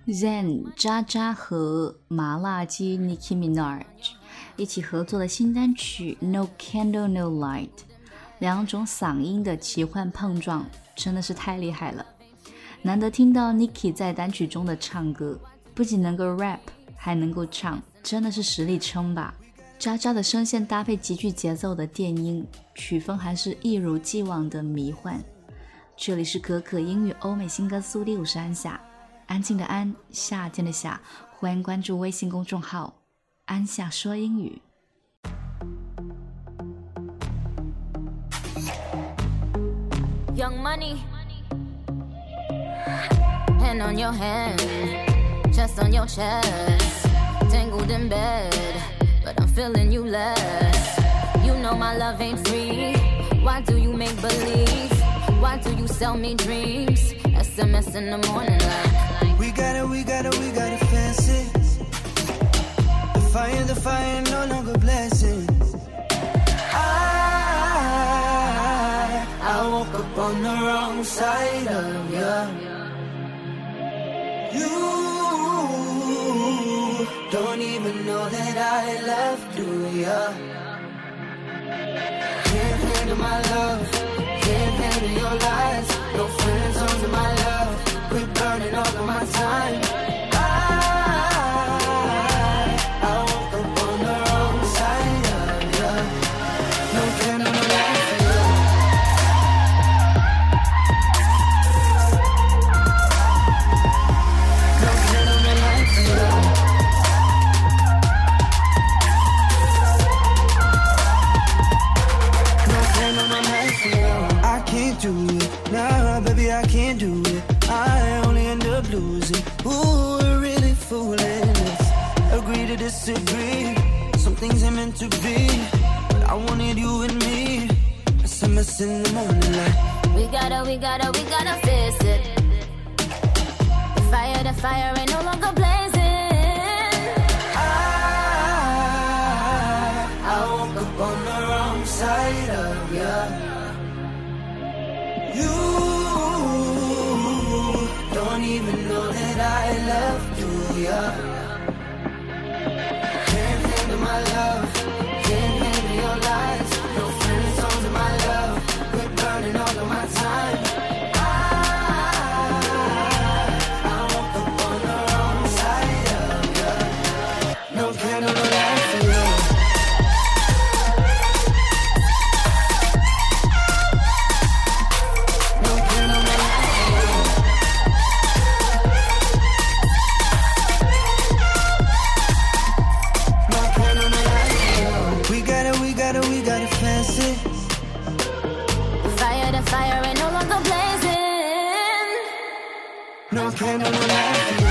Zen 渣渣和麻辣鸡 Nicki Minaj 一起合作的新单曲 No Candle No Light， 两种嗓音的奇幻碰撞真的是太厉害了。难得听到 Nicki 在单曲中的唱歌，不仅能够 rap 还能够唱，真的是实力撑吧。渣渣的声线搭配极具节奏的电音，曲风还是一如既往的迷幻。这里是可可英语欧美新歌速递，我是安夏，安静的安，夏天的夏，欢迎关注微信公众号安夏说英语。 Young money, hand on your hand, chest on your chest, tangled in bed, but I'm feeling you less. You know my love ain't free. Why do you make believe? Why do you sell me dreams? SMS in the morning like We got it fancy. The fire no longer blessing. I woke up on the wrong side of you. You don't even know that I left, do ya? Can't handle my love, can't handle your lies. No friend zones in my love, quit burning all of my time. I woke up on the wrong side of you. No candle, no light for you. No candle, no light for you. No candle, no light for you. I can't do it, nah, baby, I can't do it. I only end up losing. Ooh, we're really fooling. Let's agree to disagree. Some things ain't meant to be, but I wanted you and me. SMS in the morning like we gotta face it. The fire ain't no longer blazing. I woke up on the wrong side of you. You don't even know that I left, do ya? Can't handle my love, can't handle your lies. No friend zones in my love, quit burning all of my time. I woke up on the wrong side of you. No candle, no light for you. No candle, no light for you. No candle, no light for you. We got it fancy. The fire ain't no longer blazing. No candle, no light for you.